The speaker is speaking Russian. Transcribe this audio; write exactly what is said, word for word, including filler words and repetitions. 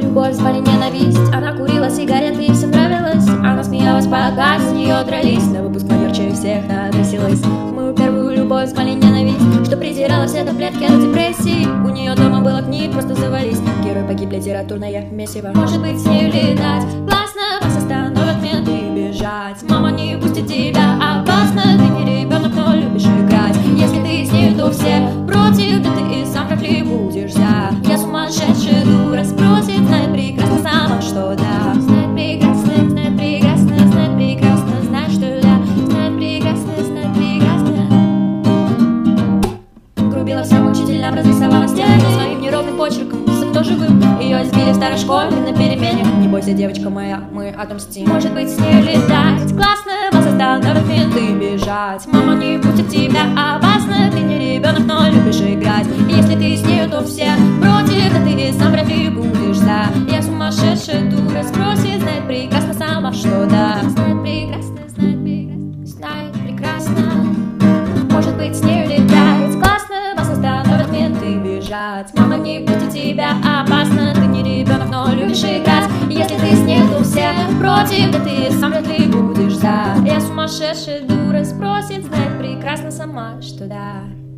любовь, звали ненависть. Она курила сигареты и всем нравилось. Она смеялась, пока с нее дрались. На выпускной ярче всех набросилась. Мою первую любовь звали ненависть, что презирала все таблетки от депрессии. У нее дома было книг, просто завались. Герой погиб, литературное месиво. Может быть, с нею летать классно, вас остановят менты бежать. Мама не пустит тебя, опасно. Ты не ребенок, но любишь играть. Если ты с ней, то все против. Да ты и сам вряд ли будешь за. Я сумасшедшая дура, спросит, знает прекрасно сама, что да. Знает прекрасно, знает прекрасно, знает прекрасно, знает, что да. Знает прекрасно, знает прекрасно. Грубила всем учителям, разрисовала стены своим неровным почерком. Кто живым? Ее избили в старой школе на перемене. Не бойся, девочка моя, мы отомстим. Может быть, с ней летать классно, вас остановят менты бежать. Мама не пустит тебя, опасно. Ты не ребенок, но любишь играть. Если ты с нею, то все против. Да ты сам вряд ли будешь за. Я сумасшедшая дура, спросит, знает прекрасно сама, что да. Знает прекрасно, знает прекрасно, знает прекрасно. Может быть, с нею летать классно, вас остановят менты бежать. Мама не пустит тебя, опасно. Ты не ребенок, но любишь играть. Если ты с ней, то все против. Да ты сам вряд ли будешь за. Я сумасшедшая дура, спросит, знает прекрасно сама, что да.